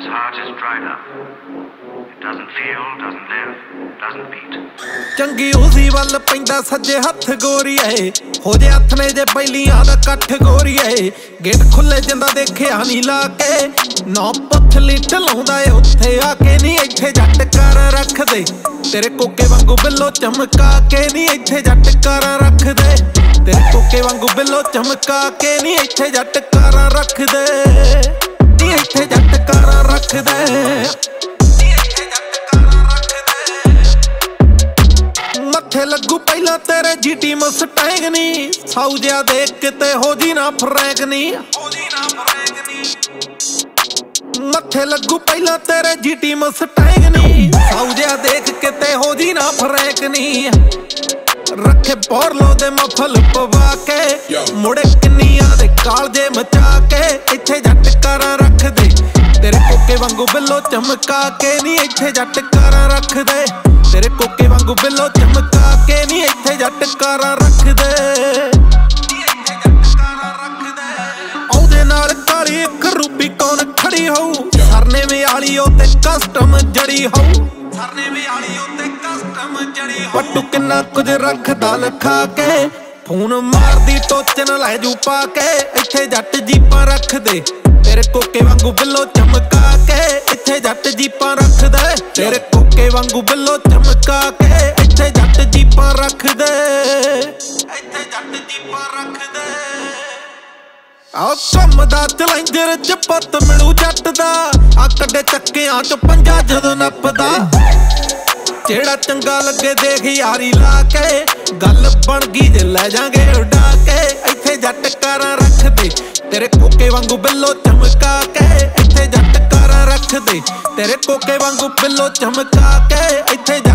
ਚੰਗੀ ਉਸੀ ਵੱਲ ਪੈਂਦਾ ਸੱਜੇ ਹੱਥ ਗੋਰੀਏ ਹੋ ਜੇ ਹੱਥ ਨੇ ਜੇ ਪਹਿਲੀਆਂ ਦਾ ਇਕੱਠ ਗੋਰੀਏ ਗੇਟ ਖੁੱਲੇ ਜਿੰਦਾ ਦੇਖਿਆ ਨੀ ਲਾ ਕੇ ਨਾ ਪੱਥਲੀ ਢਲਾਉਂਦਾ ਏ ਉੱਥੇ ਆ ਕੇ ਨੀ ਇੱਥੇ ਜੱਟ ਕਰ ਰੱਖਦੇ ਤੇਰੇ ਕੋਕੇ ਵਾਂਗੂ ਬਿੱਲੋ ਚਮਕਾ ਕੇ ਨੀ ਇੱਥੇ ਜੱਟ ਕਰ ਰੱਖਦੇ ਤੇਰੇ ਕੋਕੇ ਵਾਂਗੂ ਬਿੱਲੋ ਚਮਕਾ ਕੇ ਨੀ ਇੱਥੇ ਜੱਟ ਕਰ ਰੱਖਦੇ ਨੀ ਇੱਥੇ ਜੱਟ ਕਰ ਰੱਖਦੇ ਮੱਥੇ ਲੱਗੂ ਪਹਿਲਾਂ ਤੇਰੇ ਜੀਟੀ ਮਸਟੈਂਗ ਨੀ ਸਾਊ ਜਿਹਾ ਦੇਖ ਕਿਤੇ ਹੋ ਜੀ ਨਾ ਫਰੈਂਕ ਨੀ ਮੱਥੇ ਲੱਗੂ ਪਹਿਲਾਂ ਤੇਰੇ ਜੀਟੀ ਮਸਟੈਂਗ ਨੀ ਸਾਊ ਜਿਹਾ ਦੇਖ ਕਿਤੇ ਹੋ ਜੀ ਨਾ ਫਰੈਂਕ ਨੀ ਰੱਖੇ ਬੋਰਲੋ ਦੇ ਮਫਲ ਪਵਾ ਕੇ ਮੁੜੇ ਕਿੰਨੀਆਂ ਦੇ ਕਾਲਜੇ ਮਚਾ ਕੇ ਇੱਥੇ ਜੱਟ ਕਾਰਾਂ ਰੱਖਦੇ ਤੇਰੇ ਕੋਕੇ ਵਾਂਗੂ ਬਿੱਲੋ ਚਮਕਾ ਕੇ ਨੀ ਇੱਥੇ ਜੱਟ ਕਾਰਾਂ ਰੱਖਦੇ ਤੇਰੇ ਕੋਕੇ ਵਾਂਗੂ ਬਿੱਲੋ ਚਮਕਾ ਕੇ ਨੀ ਇੱਥੇ ਜੱਟ ਕਾਰਾਂ ਰੱਖਦੇ ਉਹਦੇ ਨਾਲ ਕਾਲੀ ਇੱਕ ਰੂਪੀ ਕੌਣ ਖੜੀ ਹੋਊ ਸਰਨੇ ਵਿਆਲੀ ਉਹ ਤੇ ਕਸਟਮ ਜੜੀ ਹੋਊ ਸਰਨੇ ਵਿਆਲੀ ਉਹ ਤੇ ਕਸਟਮ ਜੜੀ ਹੋਊ ਪੱਟੂ ਕਿੰਨਾ ਕੁਝ ਰੱਖਦਾ ਲਖਾ ਕੇ ਫੋਨ ਮਾਰਦੀ ਟੋਚਨ ਲੈ ਜੂ ਪਾ ਕੇ ਇੱਥੇ ਜੱਟ ਜੀਪਾਂ ਰੱਖਦੇ ਤੇਰੇ ਕੋਕੇ ਵਾਂਗੂ ਬਿੱਲੋ ਚਮਕਾ ਕੇ ਇੱਥੇ ਜੱਟ ਜੀਪਾਂ ਰੱਖਦੇ ਤੇਰੇ ਕੋਕੇ ਵਾਂਗੂ ਬਿੱਲੋ ਚਮਕਾ ਕੇ ਇੱਥੇ ਜੱਟ ਜੀਪਾਂ ਰੱਖਦੇ ਇੱਥੇ ਜੱਟ ਜੀਪਾਂ ਰੱਖਦੇ ਆਹ ਕੰਮ ਦਾ ਚਲੈਂਜਰ ਚ ਪੁੱਤ ਮਿਲੂ ਜੱਟ ਦਾ ਆ ਕੱਢੇ ਚੱਕਿਆਂ ਚ ਪੰਜਾ ਜਦੋਂ ਨੱਪਦਾ ਜਿਹੜਾ ਚੰਗਾ ਲੱਗੇ ਦੇਖ ਯਾਰੀ ਲਾ ਕੇ ਗੱਲ ਬਣ ਗਈ ਜੇ ਲੈ ਜਾਗੇ ਉਡਾ ਕੇ ਇੱਥੇ ਜੱਟ ਕਾਰਾਂ ਰੱਖਦੇ ਤੇਰੇ ਕੋਕੇ ਵਾਂਗੂ ਬਿੱਲੋ ਚਮਕਾ ਕੇ ਇੱਥੇ ਜੱਟ ਕਾਰਾਂ ਰੱਖਦੇ ਤੇਰੇ ਕੋਕੇ ਵਾਂਗੂ ਬਿੱਲੋ ਚਮਕਾ ਕੇ ਇੱਥੇ